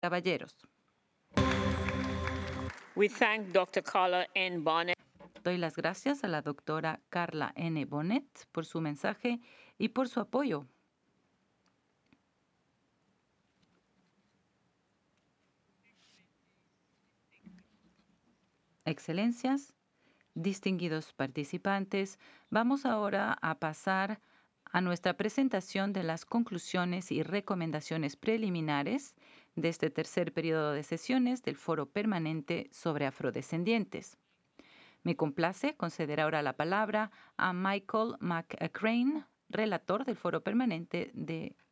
Caballeros, We thank Dr. Carla N. Bonnet doy las gracias a la doctora Carla N. Bonnet por su mensaje y por su apoyo. Excelencias, distinguidos participantes, vamos ahora a pasar a nuestra presentación de las conclusiones y recomendaciones preliminares de este tercer periodo de sesiones del Foro Permanente sobre Afrodescendientes. Me complace conceder ahora la palabra a Michael McCrane, relator del Foro Permanente de